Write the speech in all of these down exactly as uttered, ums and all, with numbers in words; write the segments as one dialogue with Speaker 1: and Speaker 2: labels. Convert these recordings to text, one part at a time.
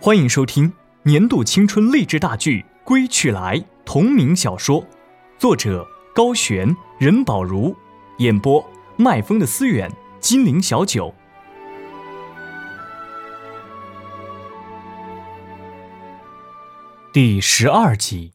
Speaker 1: 欢迎收听年度青春励志大剧《归去来》同名小说，作者高璇、任宝如，演播麦风的思远、金陵小九。第十二集。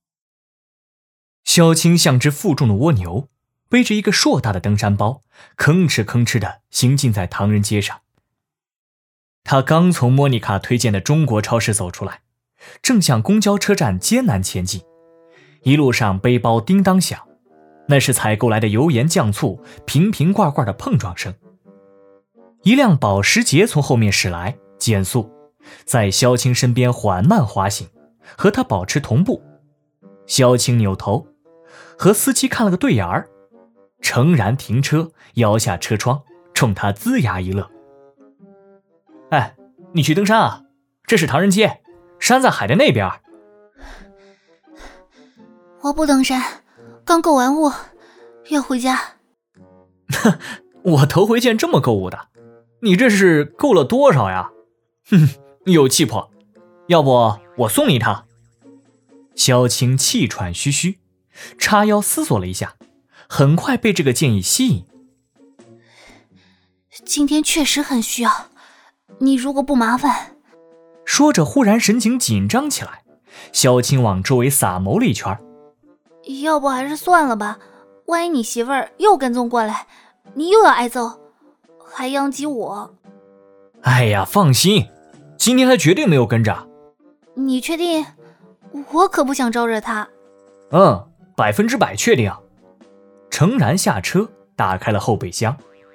Speaker 1: 萧青像只负重的蜗牛，背着一个硕大的登山包，吭哧吭哧地行进在唐人街上。他刚从莫妮卡推荐的中国超市走出来，正向公交车站艰难前进，一路上背包叮当响，那是采购来的油盐酱醋瓶瓶罐罐的碰撞声。一辆保时捷从后面驶来，减速，在萧青身边缓慢滑行，和他保持同步。萧青扭头和司机看了个对眼儿，诚然停车，摇下车窗，冲他龇牙一乐。哎，你去登山啊？这是唐人街，山在海的那边。
Speaker 2: 我不登山，刚购完物，要回家。
Speaker 1: 我头回见这么购物的，你这是购了多少呀？哼，有气魄，要不我送你一趟。萧青气喘吁吁，叉腰思索了一下，很快被这个建议吸引。
Speaker 2: 今天确实很需要，你如果不麻烦。
Speaker 1: 说着忽然神情紧张起来，萧青往周围撒眸了一圈。
Speaker 2: 要不还是算了吧，万一你媳妇儿又跟踪过来，你又要挨揍，还殃及我。
Speaker 1: 哎呀，放心，今天他绝对没有跟着。
Speaker 2: 你确定？我可不想招惹他。
Speaker 1: 嗯，百分之百确定。诚然下车，打开了后备箱。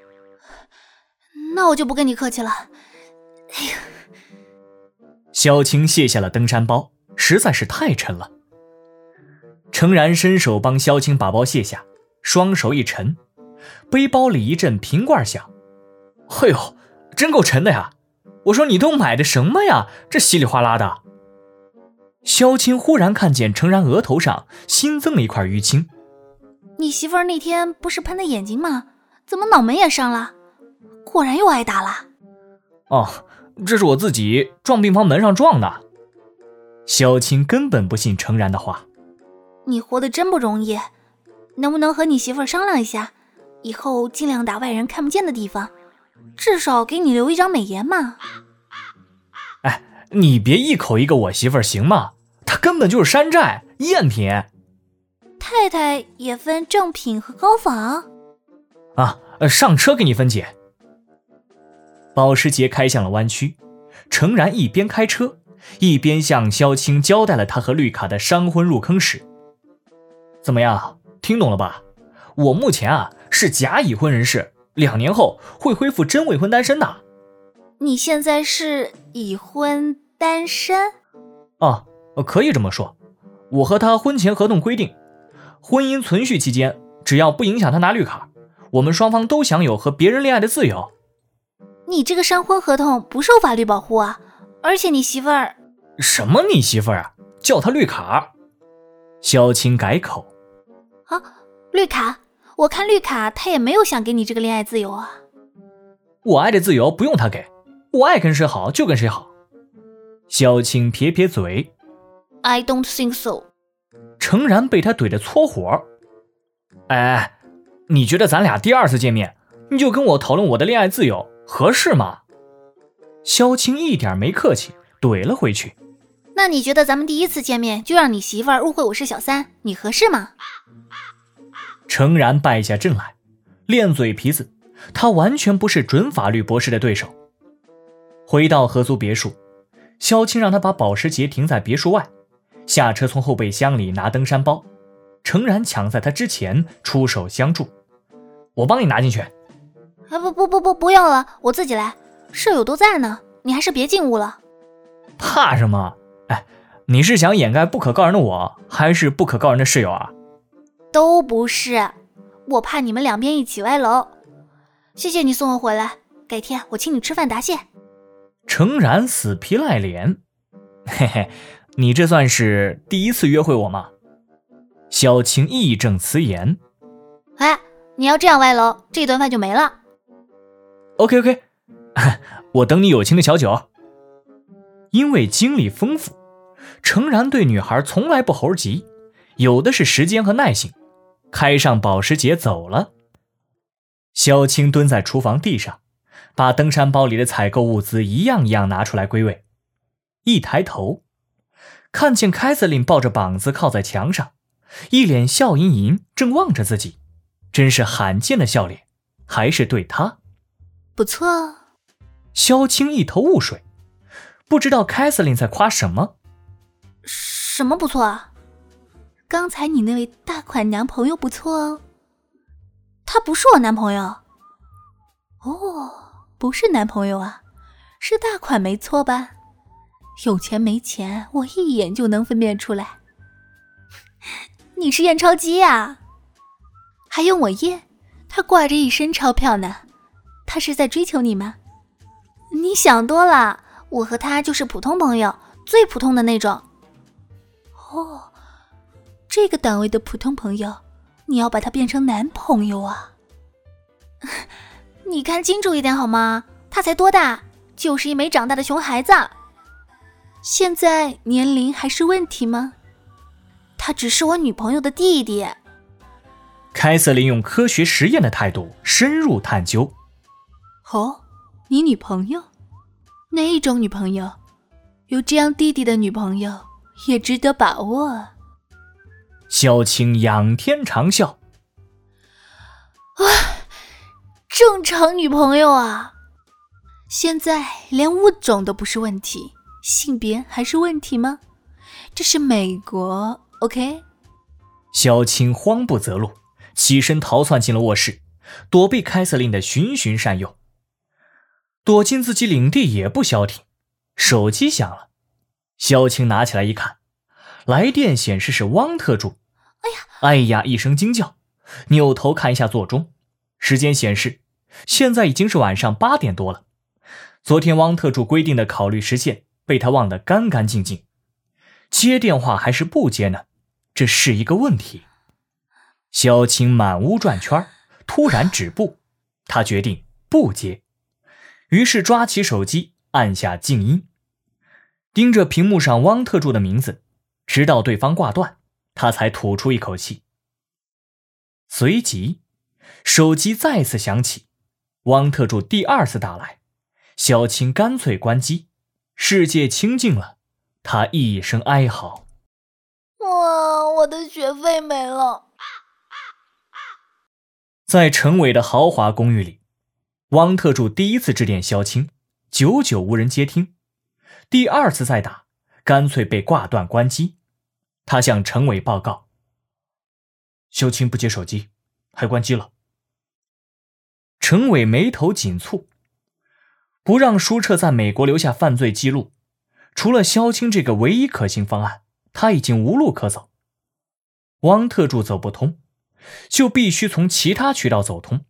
Speaker 2: 那我就不跟你客气了。哎呀！
Speaker 1: 萧青卸下了登山包，实在是太沉了。诚然伸手帮萧青把包卸下，双手一沉，背包里一阵瓶罐响。哎呦，真够沉的呀！我说你都买的什么呀？这稀里哗啦的。萧青忽然看见诚然额头上新增了一块淤青。
Speaker 2: 你媳妇儿那天不是喷的眼睛吗？怎么脑门也伤了？果然又挨打了。
Speaker 1: 哦，这是我自己撞病房门上撞的。萧青根本不信诚然的话。
Speaker 2: 你活得真不容易，能不能和你媳妇儿商量一下，以后尽量打外人看不见的地方，至少给你留一张美颜嘛。
Speaker 1: 哎，你别一口一个我媳妇儿行吗？她根本就是山寨赝品。
Speaker 2: 太太也分正品和高仿
Speaker 1: 啊，上车给你分解。保时捷开向了弯曲，诚然一边开车一边向萧青交代了他和绿卡的商婚入坑史。怎么样，听懂了吧？我目前啊是假已婚人士，两年后会恢复真未婚单身的。
Speaker 2: 你现在是已婚单身？
Speaker 1: 哦，可以这么说。我和他婚前合同规定，婚姻存续期间，只要不影响他拿绿卡，我们双方都享有和别人恋爱的自由。
Speaker 2: 你这个商婚合同不受法律保护啊，而且你媳妇儿……
Speaker 1: 什么你媳妇儿啊？叫他绿卡。萧青改口。
Speaker 2: 啊，绿卡？我看绿卡他也没有想给你这个恋爱自由啊。
Speaker 1: 我爱的自由不用他给，我爱跟谁好就跟谁好。萧青撇撇嘴。
Speaker 2: I don't think so。
Speaker 1: 诚然被他怼得搓火。哎，你觉得咱俩第二次见面，你就跟我讨论我的恋爱自由，合适吗？萧青一点没客气，怼了回去。
Speaker 2: 那你觉得咱们第一次见面就让你媳妇儿误会我是小三，你合适吗？
Speaker 1: 诚然败下阵来，练嘴皮子，他完全不是准法律博士的对手。回到合租别墅，萧青让他把保时捷停在别墅外，下车从后备箱里拿登山包，诚然抢在他之前出手相助。我帮你拿进去。
Speaker 2: 啊不不不不不要了，我自己来，舍友都在呢，你还是别进屋了。
Speaker 1: 怕什么？哎，你是想掩盖不可告人的我，还是不可告人的室友啊？
Speaker 2: 都不是，我怕你们两边一起歪楼。谢谢你送我回来，改天我请你吃饭答谢。
Speaker 1: 诚然死皮赖脸。嘿嘿，你这算是第一次约会我吗？萧青义正辞严。
Speaker 2: 哎，你要这样歪楼，这顿饭就没了。
Speaker 1: OK OK， 我等你有情的小九。 因为经历丰富，诚然对女孩从来不猴急，有的是时间和耐性，开上保时捷走了。萧青蹲在厨房地上，把登山包里的采购物资一样一样拿出来归位。一抬头，看见凯瑟琳抱着膀子靠在墙上，一脸笑盈盈正望着自己，真是罕见的笑脸，还是对他。
Speaker 2: 不错。
Speaker 1: 萧青一头雾水，不知道凯瑟琳在夸什么。
Speaker 2: 什么不错啊？刚才你那位大款男朋友不错哦。他不是我男朋友。哦，不是男朋友啊，是大款没错吧？有钱没钱，我一眼就能分辨出来。你是验钞机啊？还用我验？他挂着一身钞票呢。他是在追求你吗？你想多了，我和他就是普通朋友，最普通的那种。哦，这个档位的普通朋友，你要把他变成男朋友啊？你看清楚一点好吗？他才多大，就是一没长大的熊孩子。现在年龄还是问题吗？他只是我女朋友的弟弟。
Speaker 1: 凯瑟琳用科学实验的态度深入探究。
Speaker 2: 哦，你女朋友？哪一种女朋友？有这样弟弟的女朋友也值得把握。
Speaker 1: 萧青仰天长啸。
Speaker 2: 啊，正常女朋友啊！现在连物种都不是问题，性别还是问题吗？这是美国 ，OK？
Speaker 1: 萧青慌不择路，起身逃窜进了卧室，躲避凯瑟琳的循循善诱。躲进自己领地也不消停，手机响了，萧青拿起来一看，来电显示是汪特助。
Speaker 2: 哎呀！
Speaker 1: 哎呀一声惊叫，扭头看一下座钟，时间显示现在已经是晚上八点多了。昨天汪特助规定的考虑时限被他忘得干干净净，接电话还是不接呢？这是一个问题。萧青满屋转圈，突然止步，他决定不接，于是抓起手机按下静音，盯着屏幕上汪特助的名字，直到对方挂断，他才吐出一口气。随即手机再次响起，汪特助第二次打来，萧青干脆关机，世界清静了，他一声哀嚎。
Speaker 2: 哇，我的学费没了。
Speaker 1: 在陈伟的豪华公寓里，汪特助第一次致电萧青，久久无人接听，第二次再打，干脆被挂断关机。他向陈伟报告，萧青不接手机，还关机了。陈伟眉头紧蹙，不让舒澈在美国留下犯罪记录，除了萧青这个唯一可行方案，他已经无路可走。汪特助走不通，就必须从其他渠道走通。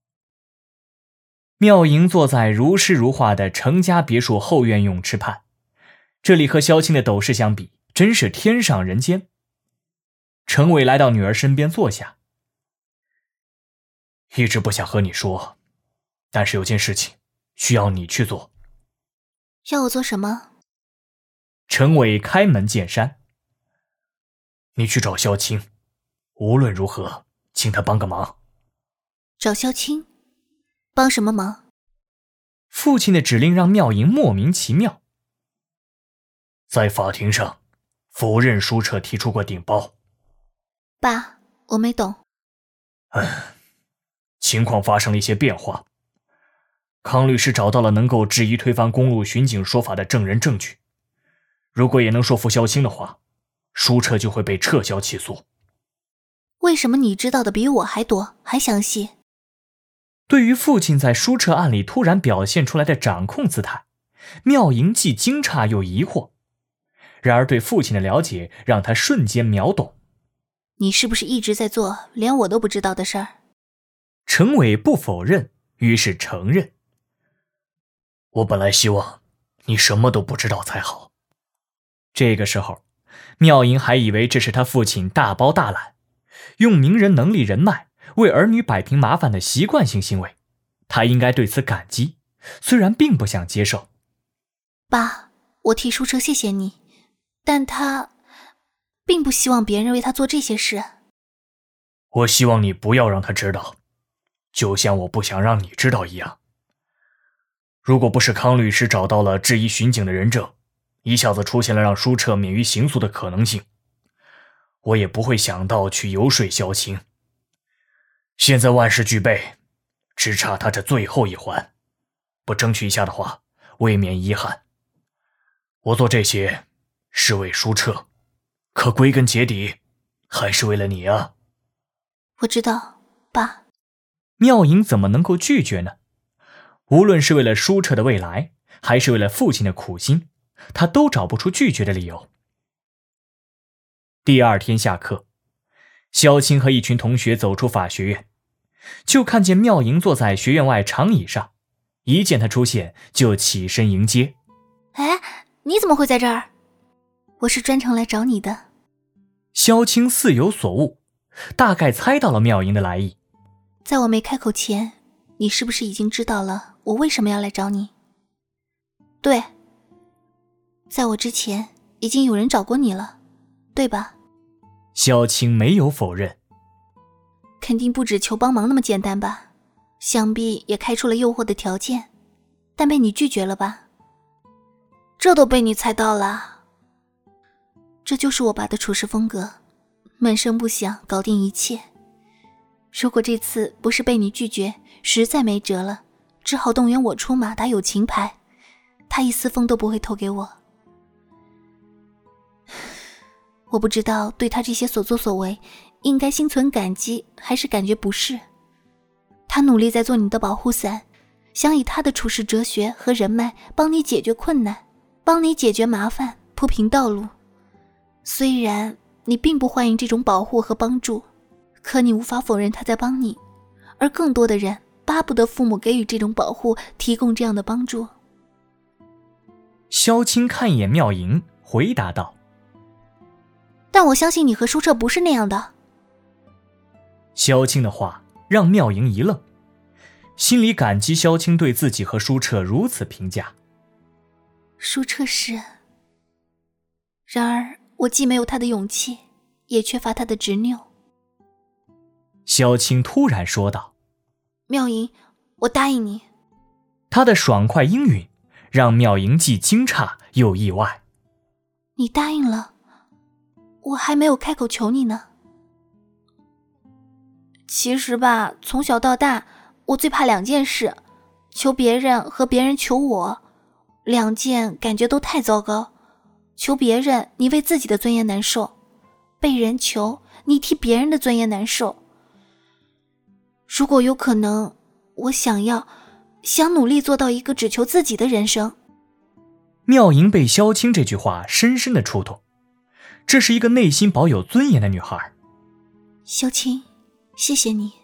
Speaker 1: 妙莹坐在如诗如画的程家别墅后院泳池畔，这里和萧青的斗室相比，真是天上人间。程伟来到女儿身边坐下，一直不想和你说，但是有件事情需要你去做。
Speaker 2: 要我做什么？
Speaker 1: 程伟开门见山，你去找萧青，无论如何请他帮个忙。
Speaker 2: 找萧青？帮什么忙？
Speaker 1: 父亲的指令让妙莹莫名其妙。在法庭上否认舒澈提出过顶包。
Speaker 2: 爸，我没懂。
Speaker 1: 唉，情况发生了一些变化。康律师找到了能够质疑推翻公路巡警说法的证人证据，如果也能说服萧青的话，舒澈就会被撤销起诉。
Speaker 2: 为什么你知道的比我还多，还详细？
Speaker 1: 对于父亲在舒澈案里突然表现出来的掌控姿态，妙莹既惊诧又疑惑，然而对父亲的了解让他瞬间秒懂。
Speaker 2: 你是不是一直在做连我都不知道的事儿？
Speaker 1: 程伟不否认，于是承认。我本来希望你什么都不知道才好。这个时候，妙莹还以为这是他父亲大包大揽，用名人能力人脉为儿女摆平麻烦的习惯性行为，他应该对此感激，虽然并不想接受。
Speaker 2: 爸， 我替舒彻谢谢你，但他并不希望别人为他做这些事。
Speaker 1: 我希望你不要让他知道，就像我不想让你知道一样。如果不是康律师找到了质疑巡警的人证，一下子出现了让舒彻免于刑诉的可能性，我也不会想到去游说萧青。现在万事俱备，只差他这最后一环，不争取一下的话，未免遗憾。我做这些是为舒彻，可归根结底还是为了你啊。
Speaker 2: 我知道，爸。
Speaker 1: 妙莹怎么能够拒绝呢？无论是为了舒彻的未来，还是为了父亲的苦心，他都找不出拒绝的理由。第二天下课，萧青和一群同学走出法学院，就看见妙莹坐在学院外长椅上，一见他出现就起身迎接。
Speaker 2: 哎，你怎么会在这儿？我是专程来找你的。
Speaker 1: 萧青似有所悟，大概猜到了妙莹的来意。
Speaker 2: 在我没开口前，你是不是已经知道了我为什么要来找你？对，在我之前已经有人找过你了，对吧？
Speaker 1: 萧青没有否认。
Speaker 2: 肯定不止求帮忙那么简单吧，想必也开出了诱惑的条件，但被你拒绝了吧？这都被你猜到了。这就是我爸的处事风格，闷声不响，搞定一切。如果这次不是被你拒绝，实在没辙了，只好动员我出马打友情牌，他一丝风都不会透给我。我不知道对他这些所作所为应该心存感激还是感觉不适。他努力在做你的保护伞，想以他的处事哲学和人脉帮你解决困难，帮你解决麻烦，铺平道路。虽然你并不欢迎这种保护和帮助，可你无法否认他在帮你，而更多的人巴不得父母给予这种保护，提供这样的帮助。
Speaker 1: 萧青看一眼妙莹，回答道：
Speaker 2: 但我相信你和舒彻不是那样的。
Speaker 1: 萧青的话让妙莹一愣，心里感激萧青对自己和舒彻如此评价。
Speaker 2: 舒彻是，然而我既没有他的勇气，也缺乏他的执拗。
Speaker 1: 萧青突然说道：
Speaker 2: 妙莹，我答应你。
Speaker 1: 他的爽快应允让妙莹既惊诧又意外。
Speaker 2: 你答应了？我还没有开口求你呢。其实吧，从小到大，我最怕两件事，求别人和别人求我，两件感觉都太糟糕。求别人，你为自己的尊严难受；被人求，你替别人的尊严难受。如果有可能，我想要，想努力做到一个只求自己的人生。
Speaker 1: 妙莹被萧青这句话深深的触动，这是一个内心保有尊严的女孩。
Speaker 2: 萧青，谢谢你。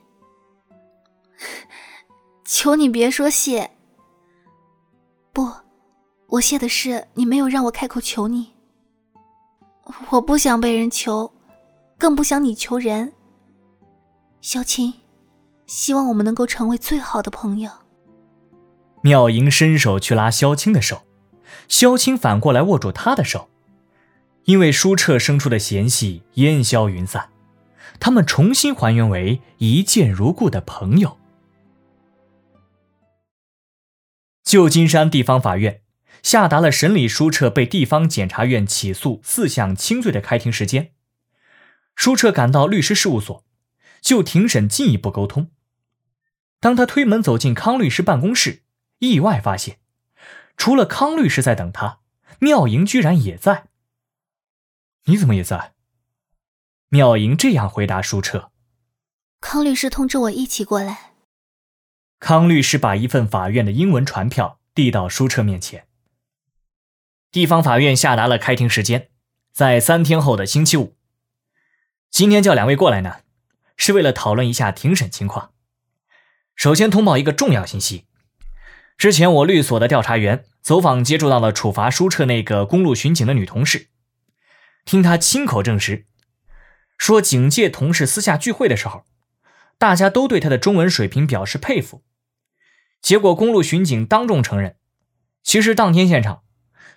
Speaker 2: 求你别说谢。不，我谢的是你没有让我开口求你。我不想被人求，更不想你求人。萧青，希望我们能够成为最好的朋友。
Speaker 1: 妙莹伸手去拉萧青的手，萧青反过来握住她的手。因为舒彻生出的嫌隙烟消云散，他们重新还原为一见如故的朋友。旧金山地方法院下达了审理舒彻被地方检察院起诉四项轻罪的开庭时间。舒彻赶到律师事务所，就庭审进一步沟通。当他推门走进康律师办公室，意外发现除了康律师在等他，妙莹居然也在。你怎么也在？妙莹这样回答舒彻。
Speaker 2: 康律师通知我一起过来。
Speaker 1: 康律师把一份法院的英文传票递到舒彻面前。地方法院下达了开庭时间，在三天后的星期五。今天叫两位过来呢，是为了讨论一下庭审情况。首先通报一个重要信息，之前我律所的调查员走访接触到了处罚舒彻那个公路巡警的女同事，听她亲口证实，说警界同事私下聚会的时候，大家都对她的中文水平表示佩服。结果公路巡警当众承认，其实当天现场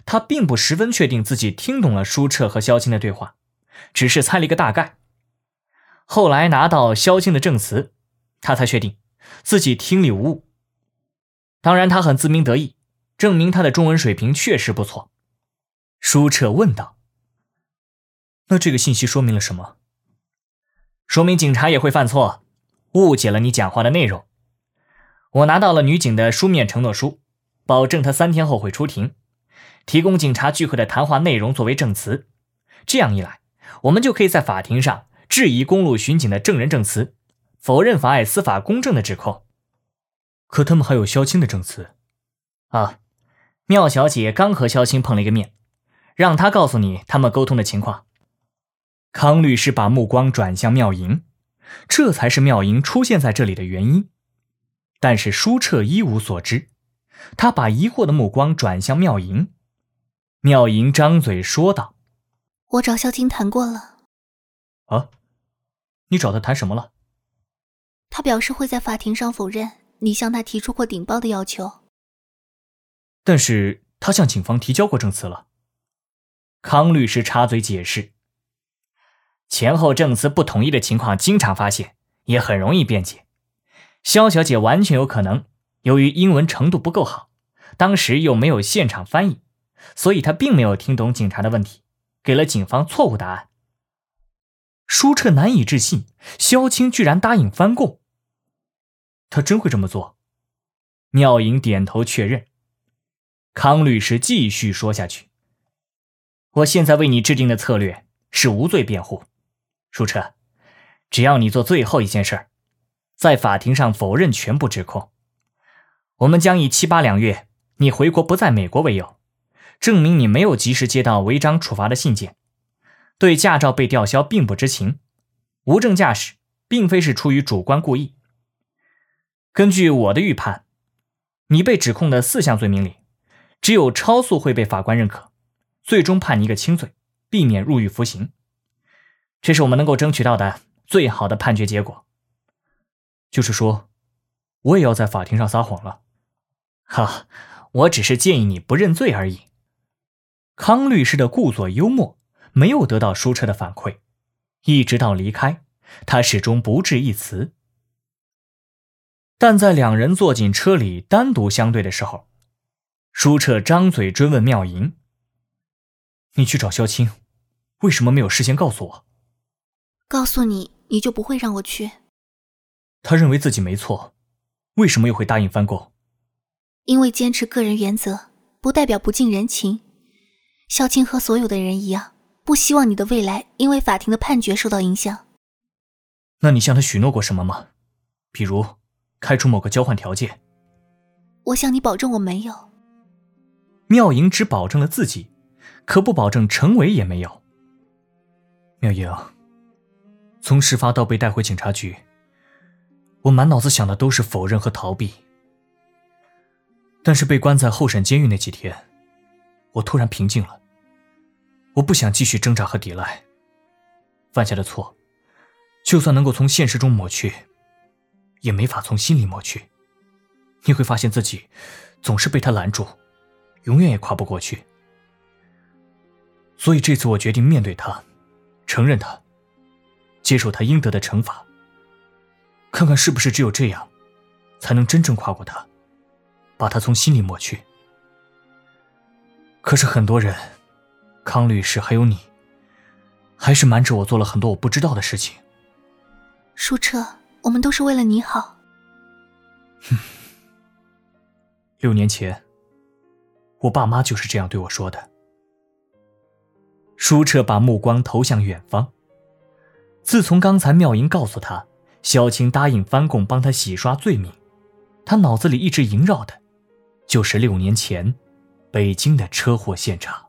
Speaker 1: 他并不十分确定自己听懂了舒澈和萧青的对话，只是猜了一个大概。后来拿到萧青的证词，他才确定自己听力无误。当然他很自鸣得意，证明他的中文水平确实不错。舒澈问道：那这个信息说明了什么？说明警察也会犯错，误解了你讲话的内容。我拿到了女警的书面承诺书，保证她三天后会出庭，提供警察聚会的谈话内容作为证词。这样一来，我们就可以在法庭上质疑公路巡警的证人证词，否认妨碍司法公正的指控。可他们还有萧青的证词。啊，妙小姐刚和萧青碰了一个面，让他告诉你他们沟通的情况。康律师把目光转向妙莹，这才是妙莹出现在这里的原因。但是舒澈一无所知，他把疑惑的目光转向妙莹。妙莹张嘴说道：
Speaker 2: 我找萧青谈过了。
Speaker 1: 啊，你找他谈什么了？
Speaker 2: 他表示会在法庭上否认你向他提出过顶包的要求。
Speaker 1: 但是他向警方提交过证词了。康律师插嘴解释，前后证词不统一的情况经常发现，也很容易辩解。萧小姐完全有可能由于英文程度不够好，当时又没有现场翻译，所以她并没有听懂警察的问题，给了警方错误答案。舒澈难以置信，萧青居然答应翻供。他真会这么做？妙莹点头确认。康律师继续说下去，我现在为你制定的策略是无罪辩护。舒澈，只要你做最后一件事，在法庭上否认全部指控，我们将以七八两月你回国不在美国为由，证明你没有及时接到违章处罚的信件，对驾照被吊销并不知情，无证驾驶并非是出于主观故意。根据我的预判，你被指控的四项罪名里，只有超速会被法官认可，最终判你一个轻罪，避免入狱服刑。这是我们能够争取到的最好的判决结果。就是说，我也要在法庭上撒谎了。哈，我只是建议你不认罪而已。康律师的故作幽默没有得到舒澈的反馈，一直到离开，他始终不置一词。但在两人坐进车里单独相对的时候，舒澈张嘴追问妙莹：你去找萧青，为什么没有事先告诉我？
Speaker 2: 告诉你，你就不会让我去。
Speaker 1: 他认为自己没错，为什么又会答应翻供？
Speaker 2: 因为坚持个人原则，不代表不近人情。萧青和所有的人一样，不希望你的未来因为法庭的判决受到影响。
Speaker 1: 那你向他许诺过什么吗？比如开出某个交换条件？
Speaker 2: 我向你保证我没有。
Speaker 1: 妙莹只保证了自己，可不保证程伟也没有。妙莹，从事发到被带回警察局，我满脑子想的都是否认和逃避。但是被关在候审监狱那几天，我突然平静了。我不想继续挣扎和抵赖，犯下的错，就算能够从现实中抹去，也没法从心里抹去。你会发现自己总是被他拦住，永远也跨不过去。所以这次我决定面对他，承认他，接受他应得的惩罚，看看是不是只有这样，才能真正跨过他，把他从心里抹去。可是很多人，康律师还有你，还是瞒着我做了很多我不知道的事情。
Speaker 2: 舒澈，我们都是为了你好。
Speaker 1: 六年前，我爸妈就是这样对我说的。舒澈把目光投向远方。自从刚才妙莹告诉他萧青答应翻供帮他洗刷罪名，他脑子里一直萦绕的就是六年前北京的车祸现场。